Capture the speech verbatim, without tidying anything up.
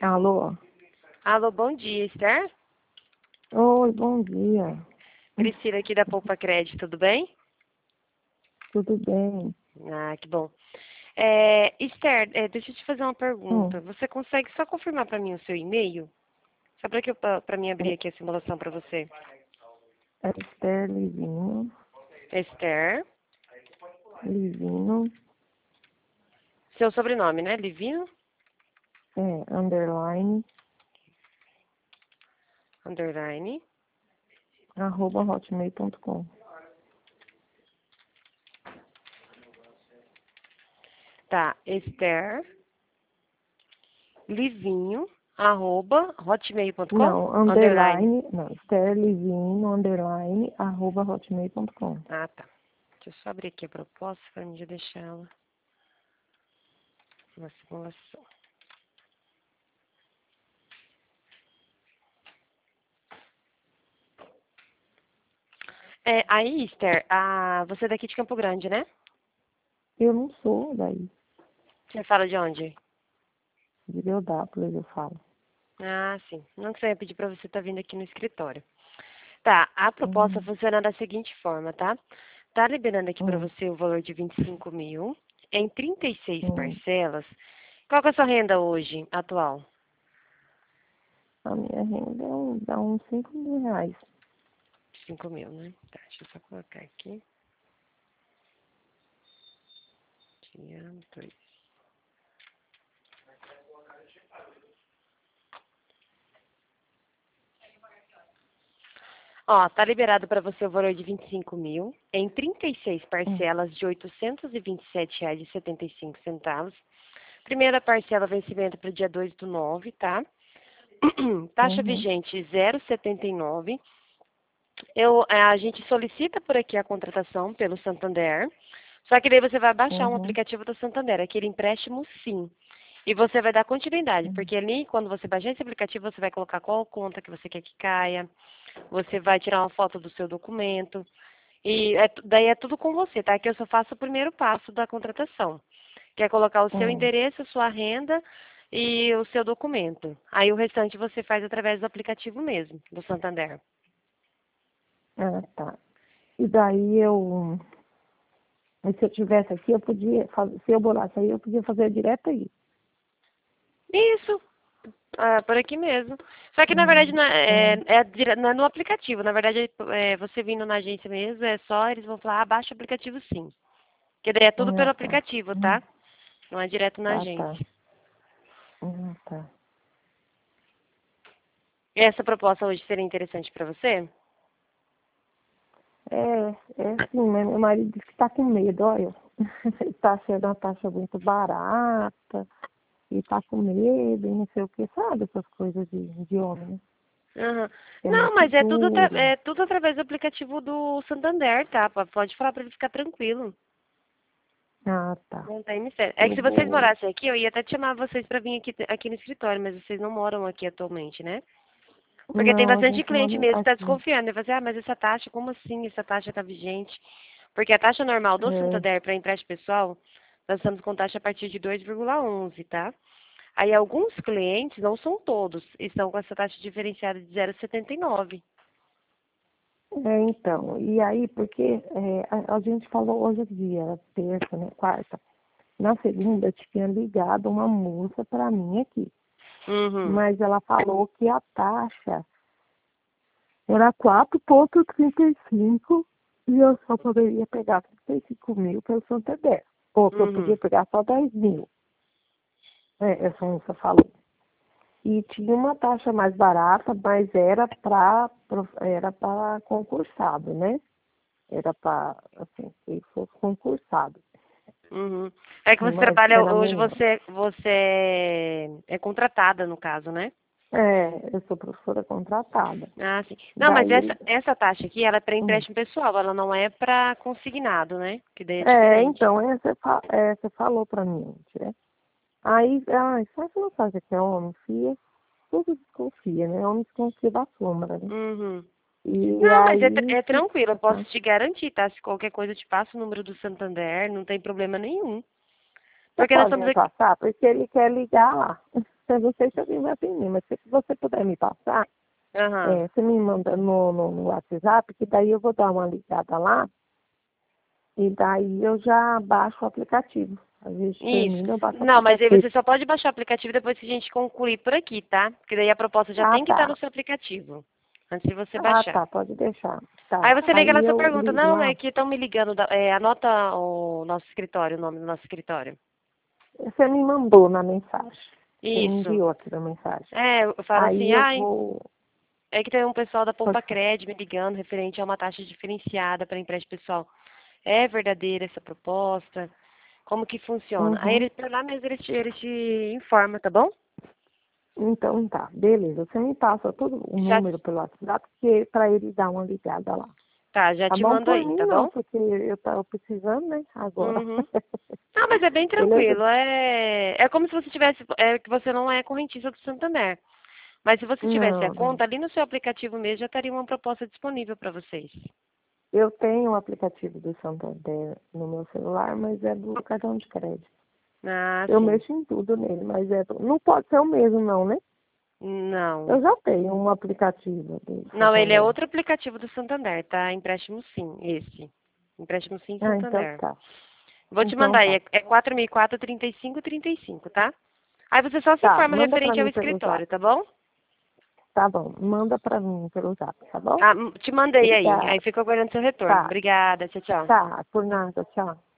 Alô? Alô, bom dia, Esther? Oi, bom dia. Priscila aqui da Poupa Crédito, tudo bem? Tudo bem? Ah, que bom. É, Esther, é, deixa eu te fazer uma Hum, pergunta. Você consegue só confirmar para mim o seu e-mail? Só para que eu para mim abrir é, aqui a simulação para você. é Esther Livino, Esther, Livino, seu sobrenome, né? Livino, é, underline, underline. arroba hotmail ponto com. Tá, Esther, Livinho, arroba, hotmail ponto com? Não, Underline. underline, não, Esther Livino, underline, arroba hotmail ponto com. Ah, tá. Deixa eu só abrir aqui a proposta para mim já deixar ela na simulação. É, aí, Esther, ah, você é daqui de Campo Grande, né? Eu não sou daí, Você fala de onde? de Deodápolis eu falo. Ah, sim. Não que você ia pedir para você estar vindo aqui no escritório. Tá, a proposta Hum, funciona da seguinte forma, tá? Tá liberando aqui para hum, você o valor de vinte e cinco mil em trinta e seis hum. parcelas. Qual que é a sua renda hoje, atual? A minha renda é um- dá uns cinco mil reais. Cinco mil, né? Tá, deixa eu só colocar aqui. Dia dois. Ó, tá liberado para você o valor de vinte e cinco mil em trinta e seis Hum, parcelas de oitocentos e vinte e sete reais e setenta e cinco centavos. Primeira parcela, vencimento para o dia dois do nove, tá? Taxa uhum, vigente zero vírgula setenta e nove. Eu, é, a gente solicita por aqui a contratação pelo Santander. Só que daí você vai baixar um uhum, aplicativo do Santander, aquele empréstimo sim. E você vai dar continuidade, uhum, porque ali, quando você baixar esse aplicativo, você vai colocar qual conta que você quer que caia, você vai tirar uma foto do seu documento, e é tu- daí é tudo com você, tá? Que eu só faço o primeiro passo da contratação, que é colocar o seu hum. endereço, a sua renda e o seu documento. Aí o restante você faz através do aplicativo mesmo, do Santander. Ah, tá. E daí eu, e se eu tivesse aqui, eu podia fazer, se eu bolasse aí, eu podia fazer direto aí. Isso, ah, por aqui mesmo. Só que na verdade Hum, não é, hum, é, é dire- não é no aplicativo. Na verdade, é, você vindo na agência mesmo, é só, eles vão falar, ah, baixa o aplicativo sim. Porque daí é tudo ah, pelo tá. aplicativo, Hum, tá? Não é direto na ah, tá. agência. Hum, tá. E essa proposta hoje seria interessante para você? É, é assim, meu meu marido disse que tá com medo, olha. Ele tá achando uma taxa muito barata, e tá com medo, e não sei o que, sabe? Essas coisas de, de homem, né? Aham. Que é Não, muito mas é tudo, atra- duro. é tudo através do aplicativo do Santander, tá? P- Pode falar para ele ficar tranquilo. Ah, tá. Não tem mistério. É que Eu se vocês vou. morassem aqui, eu ia até te chamar vocês para vir aqui, aqui no escritório, mas vocês não moram aqui atualmente, né? Porque tem Não, a bastante gente cliente mora mesmo que está aqui. desconfiando. Ele fala assim, ah, mas essa taxa, como assim essa taxa está vigente? Porque a taxa normal do É, Santander para empréstimo pessoal, nós estamos com taxa a partir de dois vírgula onze, tá? Aí alguns clientes, não são todos, estão com essa taxa diferenciada de zero vírgula setenta e nove. É, então, e aí, porque é, a, a gente falou hoje é dia, terça, né, quarta. Na segunda tinha ligado uma moça para mim aqui, Uhum. mas ela falou que a taxa era quatro vírgula trinta e cinco e eu só poderia pegar trinta e cinco mil pelo Santander. Ou que eu podia Uhum. pegar só dez mil. É, essa moça falou. E tinha uma taxa mais barata, mas era para era para concursado, né? Era para, assim, que fosse concursado. Uhum. É que você Mas trabalha, ela hoje não. você, você é contratada, no caso, né? É, eu sou professora contratada. Ah, sim. Não, mas Daí, essa, essa taxa aqui, ela é para hum, empréstimo pessoal, ela não é para consignado, né? Que daí é é, diferente. então, é, você, fa- é, você falou pra mim ontem, né? Aí, ai, só que não sabe que é homem, filha, tudo desconfia, né? Homem desconfia da sombra, né? Uhum. E Não, mas é, tr- aí, é que, tranquilo, eu posso tá, te garantir, tá? Se qualquer coisa eu te passo o número do Santander, não tem problema nenhum. você Porque nós pode estamos me aqui. passar? Porque ele quer ligar lá. eu não sei se alguém vai atender, mas se você puder me passar, Aham. é, você me manda no, no, no WhatsApp, que daí eu vou dar uma ligada lá, e daí eu já baixo o aplicativo. A gente Isso. termina, eu baixo o Não, mas aí aplicativo. você só pode baixar o aplicativo depois que a gente concluir por aqui, tá? Porque daí a proposta já Ah, tem que estar no tá. seu aplicativo, antes de você Ah, baixar. tá, pode deixar. Aí Tá. você liga Aí nessa eu pergunta, ligo não, lá. é que estão me ligando, da- é, anota o nosso escritório, o nome do nosso escritório. Você me mandou na mensagem. Você me Isso. enviou aqui na mensagem. É, eu falo Aí assim, eu ai, vou. é que tem um pessoal da Pode Poupa Cred me ligando referente a uma taxa diferenciada para empréstimo pessoal. É verdadeira essa proposta? Como que funciona? Aí Uhum. eles, por lá mesmo, eles te, eles te informam, tá bom? Então tá, beleza. Você me passa todo o Já, número pelo WhatsApp porque para ele dar uma ligada lá. tá, já Tá te bom mando por aí, mim tá não, bom? porque eu tava precisando, né? Agora. Uhum. Não, mas é bem Beleza? tranquilo. É, é como se você tivesse, é que você não é correntista do Santander. Mas se você tivesse a Não, não. conta, ali no seu aplicativo mesmo já estaria uma proposta disponível para vocês. Eu tenho o aplicativo do Santander no meu celular, mas é do cartão de crédito. Ah, Eu sim. mexo em tudo nele, mas é do... não pode ser o mesmo não, né? Não. Eu já tenho um aplicativo do Não, ele é Santander. outro aplicativo do Santander, tá? Empréstimo Sim, esse. Empréstimo Sim Ah, então Santander. tá. Vou te Então mandar aí, tá. é é quatro mil e quatro, trinta e cinco, trinta e cinco, tá? Aí você só se Tá, informa manda pra referente ao mim pelo zap. escritório, tá bom? Tá bom, manda pra mim pelo zap, tá bom? Ah, m- te mandei aí, aí Obrigada. fico aguardando seu retorno. Tá, Obrigada, tchau, tchau. tá, por nada, tchau.